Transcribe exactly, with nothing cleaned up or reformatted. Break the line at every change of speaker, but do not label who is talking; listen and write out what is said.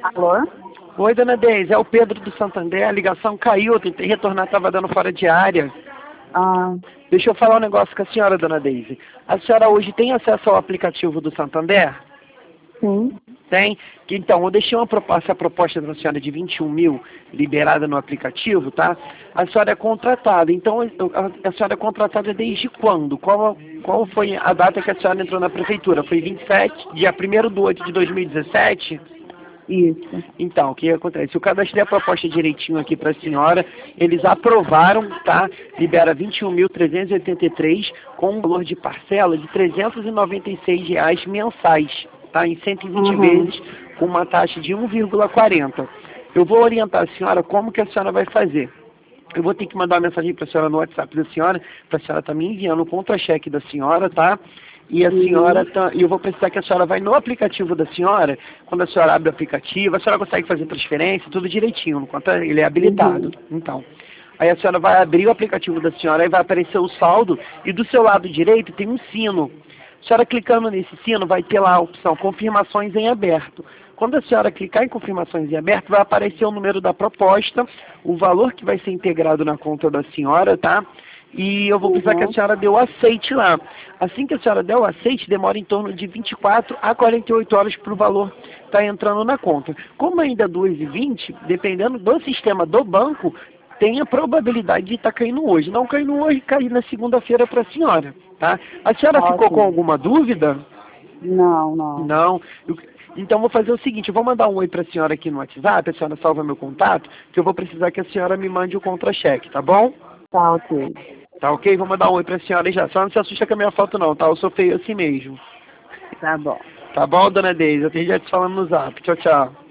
Alô?
Oi, dona Deise, é o Pedro do Santander, a ligação caiu, eu tentei retornar, estava dando fora de área.
Ah,
Deixa eu falar um negócio com a senhora, dona Deise. A senhora hoje tem acesso ao aplicativo do Santander?
sim.
Tem? Então, eu deixei uma proposta, a proposta da senhora de vinte e um mil liberada no aplicativo, tá? A senhora é contratada, então a, a senhora é contratada desde quando? Qual, qual foi a data que a senhora entrou na prefeitura? Foi vinte e sete, dia primeiro de oito de dois mil e dezessete?
Isso.
Então, o que acontece? Eu cadastrei a proposta direitinho aqui para a senhora, eles aprovaram, tá? Libera vinte e um mil trezentos e oitenta e três com um valor de parcela de trezentos e noventa e seis reais mensais, tá? Em cento e vinte
Uhum.
vezes, com uma taxa de um vírgula quarenta. Eu vou orientar a senhora como que a senhora vai fazer. Eu vou ter que mandar uma mensagem para a senhora no WhatsApp da senhora, para a senhora estar me enviando o contra-cheque da senhora, tá? E a senhora, tá, e eu vou precisar que a senhora vai no aplicativo da senhora, quando a senhora abre o aplicativo, a senhora consegue fazer transferência, tudo direitinho, no quanto ele é habilitado.
Uhum.
Então, aí a senhora vai abrir o aplicativo da senhora, aí vai aparecer o saldo, e do seu lado direito tem um sino. A senhora clicando nesse sino vai ter lá a opção confirmações em aberto. Quando a senhora clicar em confirmações em aberto, vai aparecer o número da proposta, o valor que vai ser integrado na conta da senhora, tá? E eu vou precisar
Uhum.
que a senhora dê o aceite lá. Assim que a senhora der o aceite, demora em torno de vinte e quatro a quarenta e oito horas para o valor estar entrando na conta. Como ainda é duas e vinte, dependendo do sistema do banco, tem a probabilidade de estar caindo hoje. Não caindo hoje, cair na segunda-feira para a senhora, tá? A senhora ficou com
Ótimo.
alguma dúvida?
Não, não.
Não. Eu- Então vou fazer o seguinte, eu vou mandar um oi para a senhora aqui no WhatsApp, a senhora salva meu contato, que eu vou precisar que a senhora me mande o contra-cheque, tá bom?
Tá ok.
Tá ok? Vou mandar um oi pra senhora aí já. Só não se assusta com a minha foto não, tá? Eu sou feio assim mesmo.
Tá bom.
Tá bom, dona Deise? Eu tenho já te falando no zap. Tchau, tchau.